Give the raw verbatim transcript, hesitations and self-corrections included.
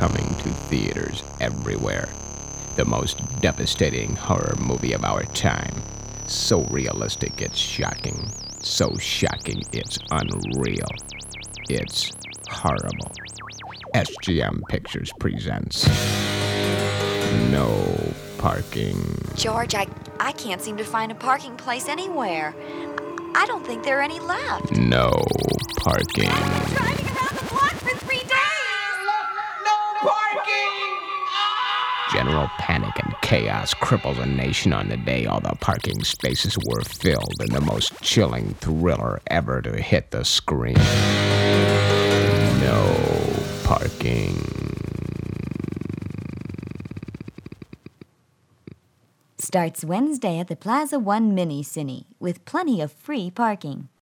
coming to theaters everywhere. The most devastating horror movie of our time. So realistic it's shocking. So shocking it's unreal. It's horrible. S G M Pictures presents No Parking. George, I, I can't seem to find a parking place anywhere. I don't think there are any left. No Parking. I've been driving around the block for three days! No parking! General panic and chaos cripples a nation on the day all the parking spaces were filled in the most chilling thriller ever to hit the screen. No Parking. Starts Wednesday at the Plaza One Mini Cine with plenty of free parking.